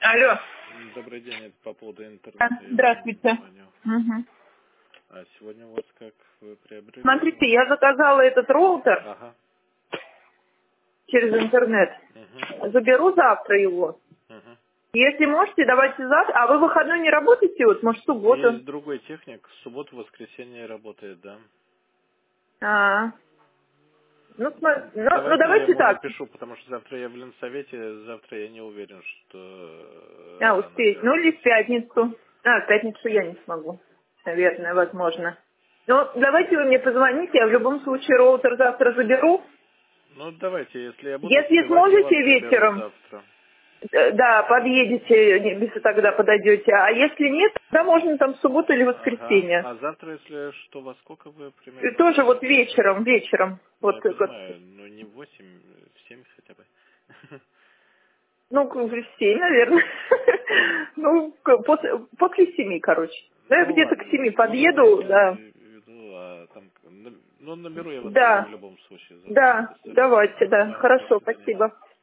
Алло. Добрый день, это по поводу интернета. Я Здравствуйте. звоню. Мгм. А сегодня у вас как вы приобрели? Смотрите, я заказала этот роутер Ага. через интернет. Угу. Заберу завтра его. Угу. Если можете, давайте завтра. А вы в выходной не работаете? Вот, может, в субботу? Есть другой техник, в субботу, воскресенье работает, да. А, ну, ну, Давайте я давайте ему так. напишу, потому что завтра я в Ленсовете, завтра я не уверен, что рано Успеть. Ну, или в вернусь. пятницу. В пятницу я не смогу. Наверное, возможно. Ну, давайте вы мне позвоните, я в любом случае роутер завтра заберу. Ну, давайте, если я буду Если успевать, я вас сможете заберу вечером, завтра. да, подъедете, если тогда подойдете. А если нет, тогда можно там в субботу или Ага. воскресенье. А завтра, если что, во сколько вы И примерно тоже вот начнете? вечером. Ну, Вот, я как, понимаю, но не в 8, в 7 хотя бы. ну, в 7, наверное. Ну, после 7, короче. Да, я Ну где-то к ладно, 7 вот я подъеду, имею в да. виду, а там, ну наберу я вас тогда в Да, любом случае завтра, да, без всяких давайте, вопросов. да. Ага, до Хорошо, свидания. спасибо.